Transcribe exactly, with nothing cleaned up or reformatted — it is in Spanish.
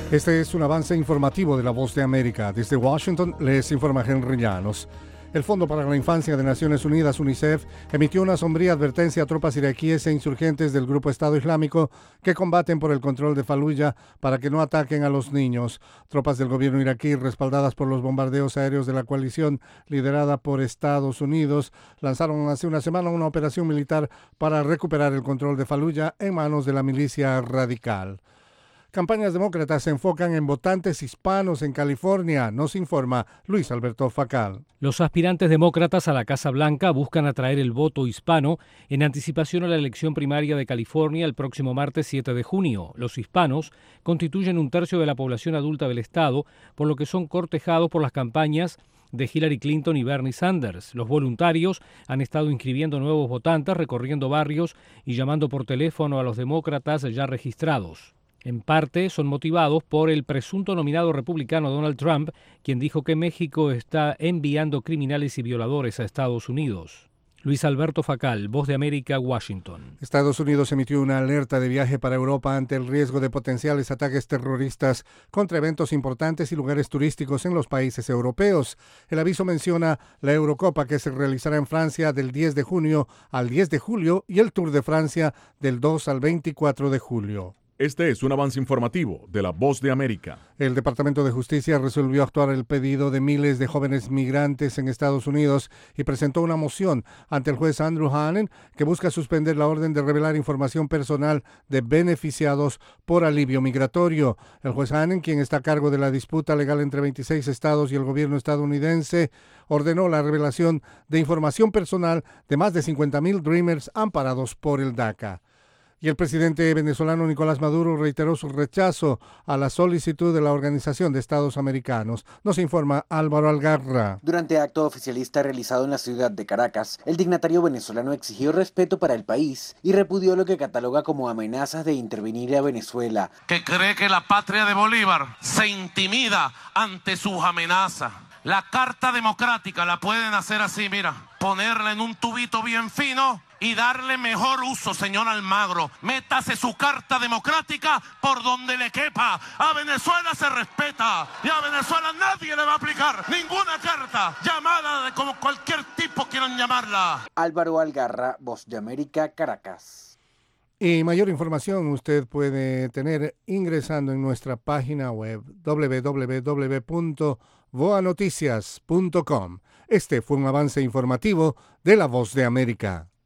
Este es un avance informativo de La Voz de América. Desde Washington les informa Henry Llanos. El Fondo para la Infancia de Naciones Unidas, UNICEF, emitió una sombría advertencia a tropas iraquíes e insurgentes del Grupo Estado Islámico que combaten por el control de Faluya para que no ataquen a los niños. Tropas del gobierno iraquí, respaldadas por los bombardeos aéreos de la coalición liderada por Estados Unidos, lanzaron hace una semana una operación militar para recuperar el control de Faluya en manos de la milicia radical. Campañas demócratas se enfocan en votantes hispanos en California, nos informa Luis Alberto Facal. Los aspirantes demócratas a la Casa Blanca buscan atraer el voto hispano en anticipación a la elección primaria de California el próximo martes siete de junio. Los hispanos constituyen un tercio de la población adulta del estado, por lo que son cortejados por las campañas de Hillary Clinton y Bernie Sanders. Los voluntarios han estado inscribiendo nuevos votantes, recorriendo barrios y llamando por teléfono a los demócratas ya registrados. En parte son motivados por el presunto nominado republicano Donald Trump, quien dijo que México está enviando criminales y violadores a Estados Unidos. Luis Alberto Facal, Voz de América, Washington. Estados Unidos emitió una alerta de viaje para Europa ante el riesgo de potenciales ataques terroristas contra eventos importantes y lugares turísticos en los países europeos. El aviso menciona la Eurocopa, que se realizará en Francia del diez de junio al diez de julio y el Tour de Francia del dos al veinticuatro de julio. Este es un avance informativo de La Voz de América. El Departamento de Justicia resolvió actuar el pedido de miles de jóvenes migrantes en Estados Unidos y presentó una moción ante el juez Andrew Hanen que busca suspender la orden de revelar información personal de beneficiados por alivio migratorio. El juez Hanen, quien está a cargo de la disputa legal entre veintiséis estados y el gobierno estadounidense, ordenó la revelación de información personal de más de cincuenta mil Dreamers amparados por el DACA. Y el presidente venezolano Nicolás Maduro reiteró su rechazo a la solicitud de la Organización de Estados Americanos. Nos informa Álvaro Algarra. Durante acto oficialista realizado en la ciudad de Caracas, el dignatario venezolano exigió respeto para el país y repudió lo que cataloga como amenazas de intervenir a Venezuela. Que cree que la patria de Bolívar se intimida ante sus amenazas. La carta democrática la pueden hacer así, mira, ponerla en un tubito bien fino y darle mejor uso, señor Almagro. Métase su carta democrática por donde le quepa. A Venezuela se respeta y a Venezuela nadie le va a aplicar ninguna carta, llamada de como cualquier tipo quieran llamarla. Álvaro Algarra, Voz de América, Caracas. Y mayor información usted puede tener ingresando en nuestra página web doble u doble u doble u punto voa noticias punto com. Este fue un avance informativo de La Voz de América.